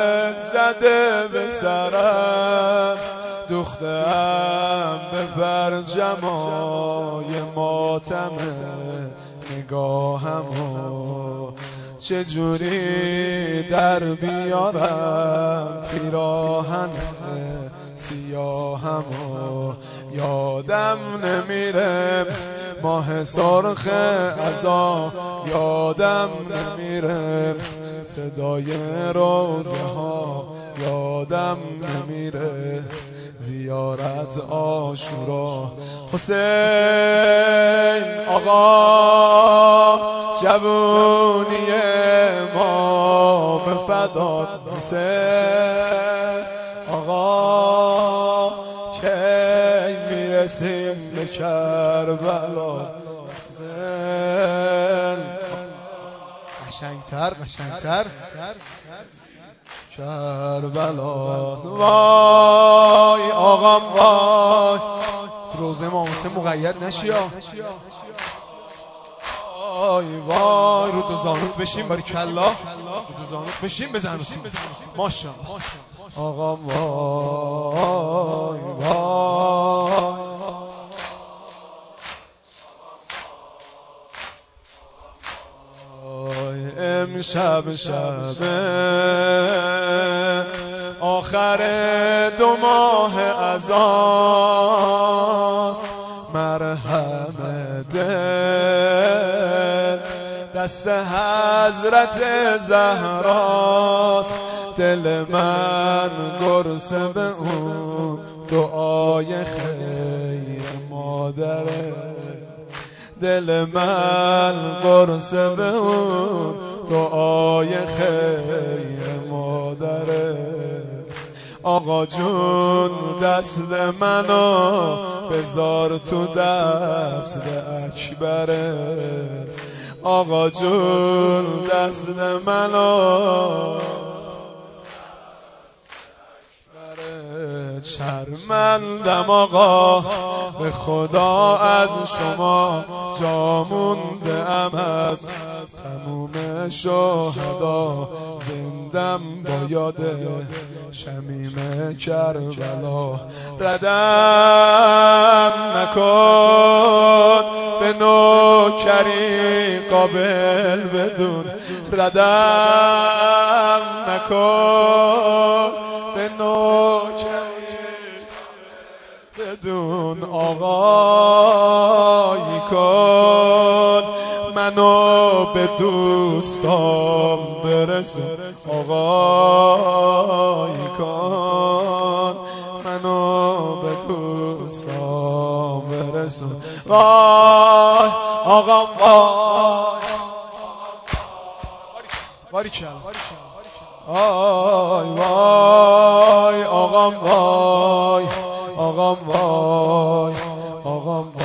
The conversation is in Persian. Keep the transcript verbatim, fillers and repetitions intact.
زده به سرم، دوختم به فرجمای ماتم نگاهمو، چجوری در بیارم پیراهن سیاهمو. یادم نمیره ماه سرخ ازا، یادم نمیره صدای روزه ها، یادم نمیره زیارت عاشورا. حسین آقا جوونی ما به فدات، حسین آقا کی میرسیم به کربلا. قشنگتر قشنگتر کربلا. وای آقام وای، تو روزه ما حسین مقید نشی. وای وای رو دو زانوت بشین باری کلا، رو دو زانوت بشین بزن رو سیم ماشاءالله. آقام وای وای، امشب شب آخر دو ماه عزاست، مرهم دل دست حضرت زهراست. دل من گرسه به اون دعای خیر مادره، دل من قرصه به اون دعای خیر مادره. آقا جون دست منو بذار تو دست اکبره، آقا جون دست منو شرمندم آقا به خدا از شما، جا مونده ام از تموم شهدا، زندم با یاد شمیم کربلا. ردم نکن به نوکری قابل بدون، ردم نکن به نوکری بدون، آقایی کن منو به دوستام برسون، آقایی کن منو به دوستام برسون. وای آقام وای باریکلا، وای وای آقام وای، آقام وای، آقام